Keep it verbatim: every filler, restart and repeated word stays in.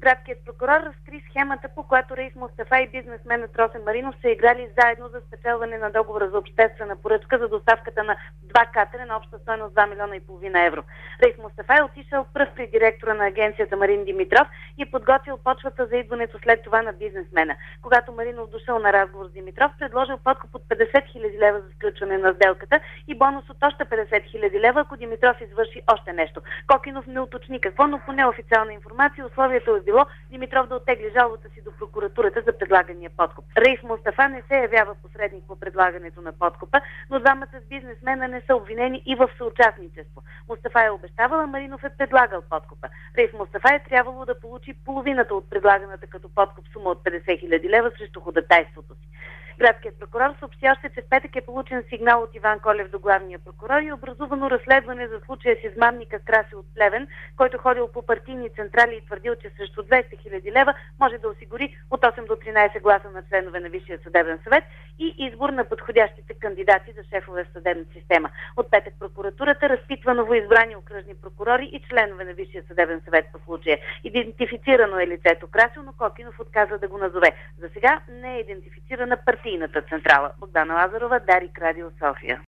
Градският прокурор разкри схемата, по която Раис Мустафа и бизнесменът Росен Маринов са играли заедно за спечелване на договора за обществена поръчка за доставката на два катера на обща стойност два милиона и половина евро. Раис Мустафа е отишъл пръв при директора на агенцията Марин Димитров и подготвил почвата за идването след това на бизнесмена. Когато Маринов дошъл на разговор с Димитров, предложил подкуп от петдесет хиляди лева за сключване на сделката и бонус от още петдесет хиляди лева, ако Димитров извърши още нещо. Кокинов не уточни какво, но по неофициална информация условието е било Димитров да оттегли жалбата си до прокуратурата за предлагания подкуп. Раис Мустафа не се явява посредник по предлагането на подкупа, но двамата с бизнесмена не са обвинени и в съучастничество. Мустафа е обещавал, а Маринов е предлагал подкупа. Раис Мустафа е трябвало да получи половината от предлаганата като подкуп сума от петдесет хиляди лева срещу ходатайството си. Градският прокурор съобщи още, че в петък е получен сигнал от Иван Колев до главния прокурор и образувано разследване за случая с измамника Краси от Плевен, който ходил по партийни централи и твърдил, че срещу двеста хиляди лева може да осигури от осем до тринадесет гласа на членове на Висшия съдебен съвет и избор на подходящите кандидати за шефове в съдебната система. От петък прокуратурата разпитва новоизбрани окръжни прокурори и членове на Висшия съдебен съвет по случая. Идентифицирано е лицето Красил, но Кокинов отказа да го назове. За сега не е идентифицирана партийната централа. Богдана Лазарова, Дарик, Радио София.